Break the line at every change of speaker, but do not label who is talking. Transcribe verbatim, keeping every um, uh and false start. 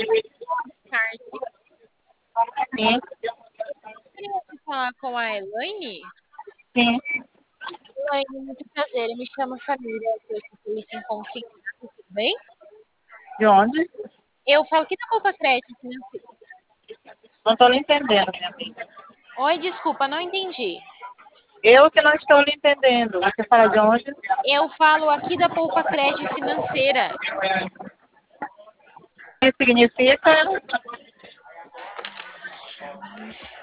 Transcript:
tarde.
Sim,
Queria falar com a Elaine.
sim.
Elaine, muito prazer. Eu me chamo Samira, eu sou polícia em consignato, tudo bem?
De onde?
Eu falo aqui da Poupa Crédito Financeiro.
Não estou lhe entendendo, minha amiga.
Oi, desculpa, não entendi.
Eu que não estou lhe entendendo. Você fala de onde?
Eu falo aqui da Poupa Crédito Financeira.
O que significa?